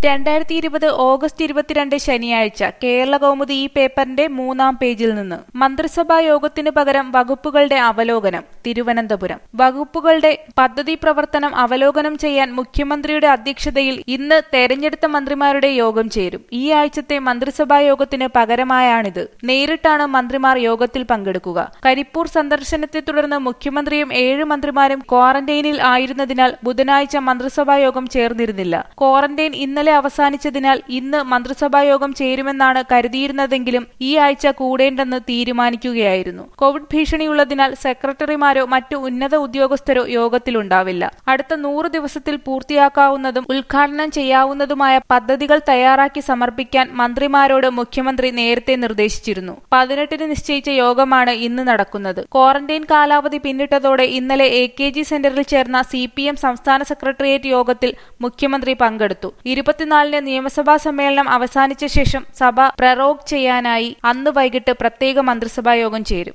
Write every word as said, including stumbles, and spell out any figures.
രണ്ടായിരത്തി ഇരുപത് ഓഗസ്റ്റ് ഇരുപത്തിരണ്ട് ശനിയാഴ്ച കേരള കൗമുദി ഈ പേപ്പറിന്റെ മൂന്നാം പേജിൽ നിന്ന് മന്ത്രിസഭാ യോഗത്തിനു പകരം വകുപ്പുകളുടെ അവലോകനം. തിരുവനന്തപുരം വകുപ്പുകളുടെ പദ്ധതി പ്രവർത്തനം അവലോകനം ചെയ്യാൻ മുഖ്യമന്ത്രിയുടെ അധ്യക്ഷതയിൽ ഇന്ന് തെരഞ്ഞെടുത്ത മന്ത്രിമാരുടെ യോഗം ചേരും. ഈ ആഴ്ചത്തെ മന്ത്രിസഭാ യോഗത്തിന് പകരമായാണിത്. നേരിട്ടാണ് മന്ത്രിമാർ യോഗത്തിൽ പങ്കെടുക്കുക. കരിപ്പൂർ സന്ദർശനത്തെ തുടർന്ന് മുഖ്യമന്ത്രിയും ഏഴ് മന്ത്രിമാരും ക്വാറന്റൈനിൽ ആയിരുന്നതിനാൽ ബുധനാഴ്ച മന്ത്രിസഭാ യോഗം ചേർന്നിരുന്നില്ല. ക്വാറന്റൈൻ ഇന്നലെ അവസാനിച്ചതിനാൽ ഇന്ന് മന്ത്രിസഭായോഗം ചേരുമെന്നാണ് കരുതിയിരുന്നതെങ്കിലും ഈ ആഴ്ച കൂടേണ്ടെന്ന് തീരുമാനിക്കുകയായിരുന്നു. കോവിഡ് ഭീഷണിയുള്ളതിനാൽ സെക്രട്ടറിമാരോ മറ്റു ഉന്നത ഉദ്യോഗസ്ഥരോ യോഗത്തിലുണ്ടാവില്ല. അടുത്ത നൂറ് ദിവസത്തിൽ പൂർത്തിയാക്കാവുന്നതും ഉദ്ഘാടനം ചെയ്യാവുന്നതുമായ പദ്ധതികൾ തയ്യാറാക്കി സമർപ്പിക്കാൻ മന്ത്രിമാരോട് മുഖ്യമന്ത്രി നേരത്തെ നിർദ്ദേശിച്ചിരുന്നു. പതിനെട്ടിന് നിശ്ചയിച്ച യോഗമാണ് ഇന്ന് നടക്കുന്നത്. ക്വാറന്റൈൻ കാലാവധി പിന്നിട്ടതോടെ ഇന്നലെ എ കെ ജി സെന്ററിൽ ചേർന്ന സി പി എം സംസ്ഥാന സെക്രട്ടേറിയറ്റ് യോഗത്തിൽ മുഖ്യമന്ത്രി പങ്കെടുത്തു. ഇരുപത്തിനാലിന് നിയമസഭാ സമ്മേളനം അവസാനിച്ച ശേഷം സഭ പ്രറോഗ് ചെയ്യാനായി അന്ന് വൈകിട്ട് പ്രത്യേക മന്ത്രിസഭാ യോഗം ചേരും.